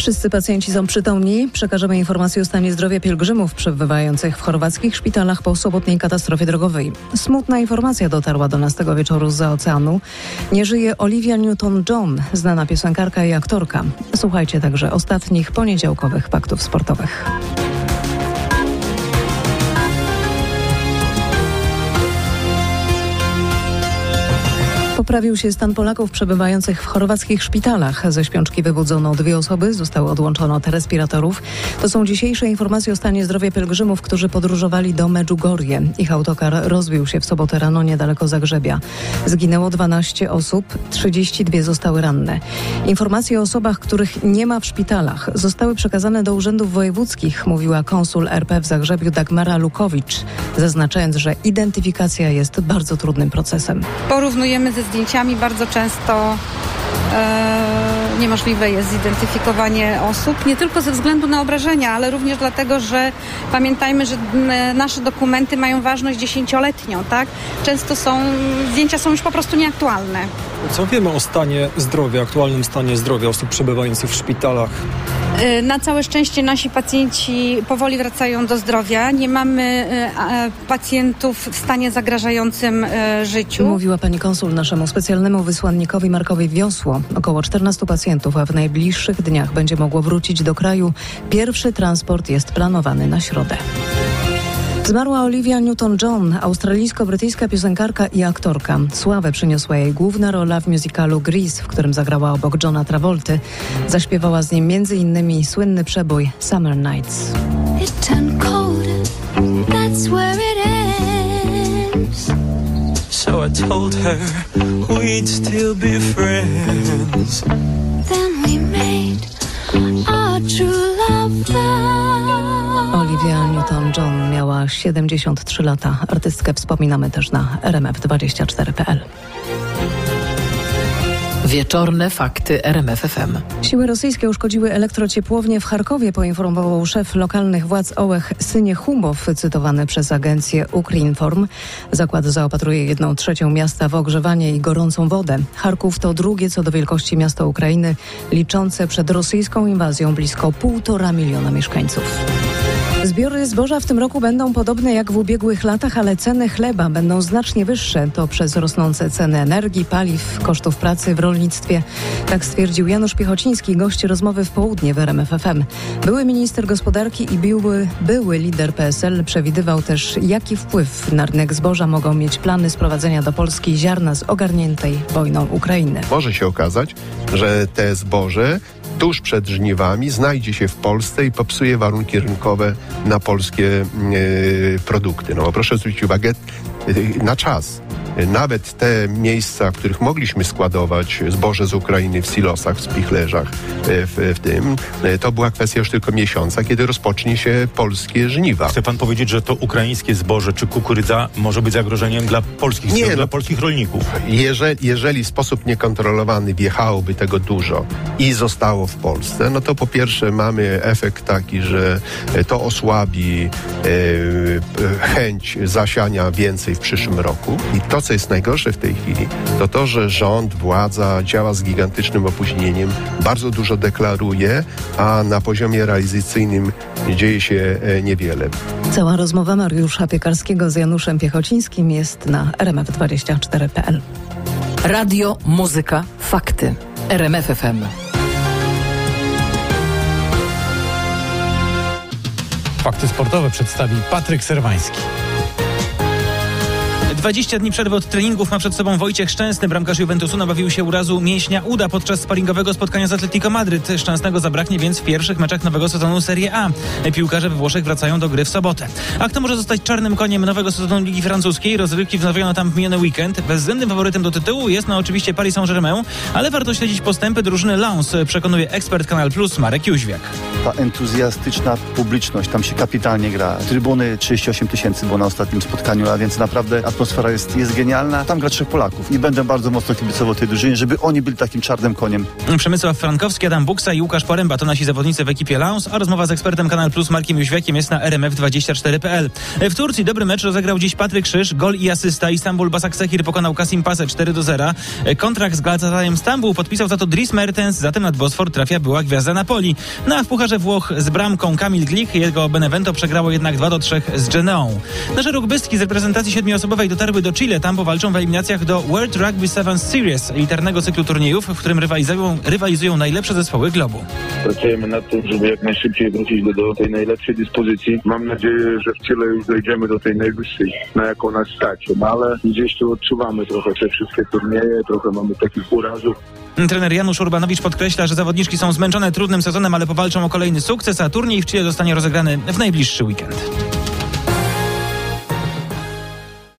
Wszyscy pacjenci są przytomni. Przekażemy informacje o stanie zdrowia pielgrzymów przebywających w chorwackich szpitalach po sobotniej katastrofie drogowej. Smutna informacja dotarła do nas tego wieczoru zza oceanu. Nie żyje Olivia Newton-John, znana piosenkarka i aktorka. Słuchajcie także ostatnich poniedziałkowych faktów sportowych. Poprawił się stan Polaków przebywających w chorwackich szpitalach. Ze śpiączki wybudzono 2 osoby, zostały odłączone od respiratorów. To są dzisiejsze informacje o stanie zdrowia pielgrzymów, którzy podróżowali do Medjugorje. Ich autokar rozbił się w sobotę rano niedaleko Zagrzebia. Zginęło 12 osób, 32 zostały ranne. Informacje o osobach, których nie ma w szpitalach, zostały przekazane do urzędów wojewódzkich, mówiła konsul RP w Zagrzebiu Dagmara Lukowicz, zaznaczając, że identyfikacja jest bardzo trudnym procesem. Porównujemy ze zdjęciami, bardzo często niemożliwe jest zidentyfikowanie osób, nie tylko ze względu na obrażenia, ale również dlatego, że pamiętajmy, że nasze dokumenty mają ważność 10-letnią, tak? Często zdjęcia są już po prostu nieaktualne. Co wiemy o stanie zdrowia, aktualnym stanie zdrowia osób przebywających w szpitalach? Na całe szczęście nasi pacjenci powoli wracają do zdrowia. Nie mamy pacjentów w stanie zagrażającym życiu. Mówiła pani konsul naszemu specjalnemu wysłannikowi Markowi Wiosło. Około 14 pacjentów, a w najbliższych dniach będzie mogło wrócić do kraju. Pierwszy transport jest planowany na środę. Zmarła Olivia Newton-John, australijsko-brytyjska piosenkarka i aktorka. Sławę przyniosła jej główna rola w musicalu Grease, w którym zagrała obok Johna Travolty. Zaśpiewała z nim m.in. słynny przebój Summer Nights. It turned cold, that's where it ends. So I told her we'd still be friends. Then we made our true love. Olivia Newton-John miała 73 lata. Artystkę wspominamy też na rmf24.pl. Wieczorne fakty RMF FM. Siły rosyjskie uszkodziły elektrociepłownię w Charkowie, poinformował szef lokalnych władz Ołeh Syniechubow, cytowany przez agencję Ukrinform. Zakład zaopatruje 1/3 miasta w ogrzewanie i gorącą wodę. Charków to drugie co do wielkości miasto Ukrainy, liczące przed rosyjską inwazją blisko 1,5 miliona mieszkańców. Zbiory zboża w tym roku będą podobne jak w ubiegłych latach, ale ceny chleba będą znacznie wyższe. To przez rosnące ceny energii, paliw, kosztów pracy w rolnictwie. Tak stwierdził Janusz Piechociński, gość rozmowy w południe w RMF FM. Były minister gospodarki i były lider PSL przewidywał też, jaki wpływ na rynek zboża mogą mieć plany sprowadzenia do Polski ziarna z ogarniętej wojną Ukrainy. Może się okazać, że te zboże tuż przed żniwami znajdzie się w Polsce i popsuje warunki rynkowe na polskie produkty. No bo proszę zwrócić uwagę na czas. Nawet te miejsca, w których mogliśmy składować zboże z Ukrainy w silosach, w spichlerzach, to była kwestia już tylko miesiąca, kiedy rozpocznie się polskie żniwa. Chce pan powiedzieć, że to ukraińskie zboże czy kukurydza może być zagrożeniem dla polskich dla polskich rolników? Jeżeli w sposób niekontrolowany wjechałoby tego dużo i zostało w Polsce, no to po pierwsze mamy efekt taki, że to osłabi chęć zasiania więcej w przyszłym roku. I to, co jest najgorsze w tej chwili, to, że rząd, władza działa z gigantycznym opóźnieniem, bardzo dużo deklaruje, a na poziomie realizacyjnym dzieje się niewiele. Cała rozmowa Mariusza Piekarskiego z Januszem Piechocińskim jest na rmf24.pl. Radio, muzyka, fakty. RMF FM. Fakty sportowe przedstawi Patryk Serwański. 20 dni przerwy od treningów ma przed sobą Wojciech Szczęsny. Bramkarz Juventusu nabawił się urazu mięśnia uda podczas sparingowego spotkania z Atletico Madryt. Szczęsnego zabraknie więc w pierwszych meczach nowego sezonu Serie A. Piłkarze we Włoszech wracają do gry w sobotę. A kto może zostać czarnym koniem nowego sezonu Ligi Francuskiej? Rozrywki wznowiono tam w miniony weekend. Bezwzględnym faworytem do tytułu jest oczywiście Paris Saint-Germain, ale warto śledzić postępy drużyny Lens, przekonuje ekspert Kanal Plus Marek Jóźwiak. Ta entuzjastyczna publiczność, tam się kapitalnie gra. Trybuny 38 000 było na ostatnim spotkaniu, a więc naprawdę atmosfera atmosfera jest genialna. Tam gra 3 Polaków i będę bardzo mocno kibicował tej drużynie, żeby oni byli takim czarnym koniem. Przemysław Frankowski, Adam Buksa i Łukasz Poręba to nasi zawodnicy w ekipie Lens, a rozmowa z ekspertem Kanal Plus Markiem Jóźwiakiem jest na rmf24.pl. W Turcji dobry mecz rozegrał dziś Patryk Krzyż, gol i asysta. Istanbul Basaksehir pokonał Kasim Pasę 4-0. Kontrakt z Galatasarayem Stambuł podpisał za to Dries Mertens, zatem nad Bosfor trafia była gwiazda Napoli. A w Pucharze Włoch z bramką Kamil Glik jego Benevento przegrało jednak 2-3 z Genoą. Nasze rugbystki z reprezentacji 7-osobowej dotarły do Chile. Tam powalczą w eliminacjach do World Rugby Sevens Series, elitarnego cyklu turniejów, w którym rywalizują najlepsze zespoły globu. Pracujemy nad tym, żeby jak najszybciej wrócić do tej najlepszej dyspozycji. Mam nadzieję, że w Chile już dojdziemy do tej najwyższej, na jaką nas stać. No ale gdzieś tu odczuwamy trochę te wszystkie turnieje, trochę mamy takich urazów. Trener Janusz Urbanowicz podkreśla, że zawodniczki są zmęczone trudnym sezonem, ale powalczą o kolejny sukces, a turniej w Chile zostanie rozegrany w najbliższy weekend.